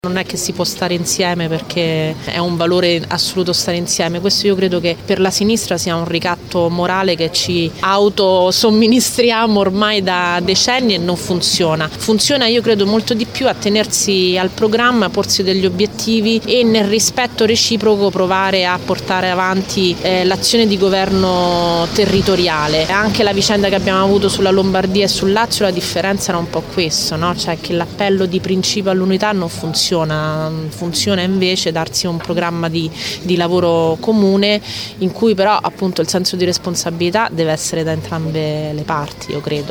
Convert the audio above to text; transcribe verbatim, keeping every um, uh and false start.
Non è che si può stare insieme perché è un valore assoluto stare insieme. Questo io credo che per la sinistra sia un ricatto morale che ci autosomministriamo ormai da decenni e non funziona. Funziona, io credo, molto di più a tenersi al programma, a porsi degli obiettivi e nel rispetto reciproco provare a portare avanti eh, l'azione di governo territoriale. Anche la vicenda che abbiamo avuto sulla Lombardia e sul Lazio, la differenza era un po' questo, no? Cioè che l'appello di principio all'unità non funziona. Funziona invece darsi un programma di, di lavoro comune in cui però appunto il senso di responsabilità deve essere da entrambe le parti, io credo.